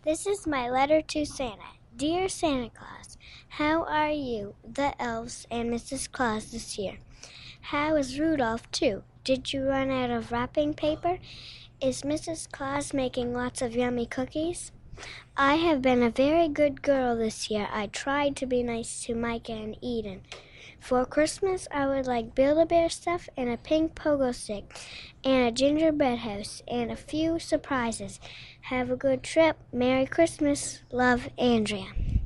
This is my letter to Santa. Dear Santa Claus, how are you, the elves, and Mrs. Claus this year? How is Rudolph, too? Did you run out of wrapping paper? Is Mrs. Claus making lots of yummy cookies? I have been a very good girl this year. I tried to be nice to Micah and Eden. For Christmas, I would like Build-A-Bear stuff and a pink pogo stick and a gingerbread house and a few surprises. Have a good trip. Merry Christmas. Love, Andrea.